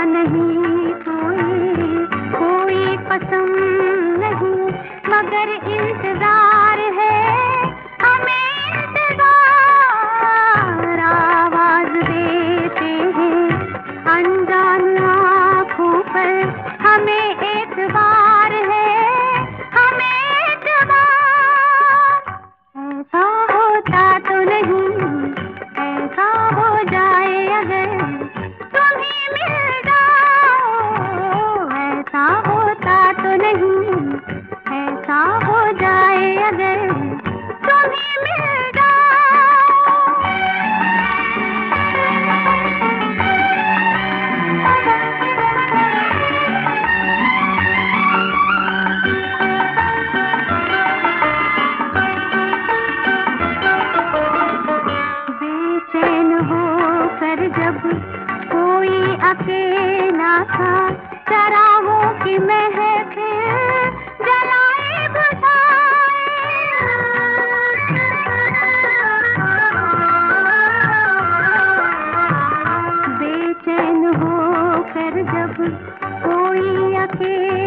नहीं कोई कोई कसम नहीं, मगर इंतजार है हमें इंतजार। आवाज देते हैं अनजान आँखों पर, हमें एतबार है हमें एतबार। ऐसा होता तो नहीं, ऐसा हो जाए अगर तुम्हें मिल जाओ। ऐसा होता तो नहीं, ऐसा हो जाए अगर तुम्हें मिल बेचैन होकर जब कोई अकेला था, चरागों की महफिल जलाए बुझाए। बेचैन होकर जब कोई अकेला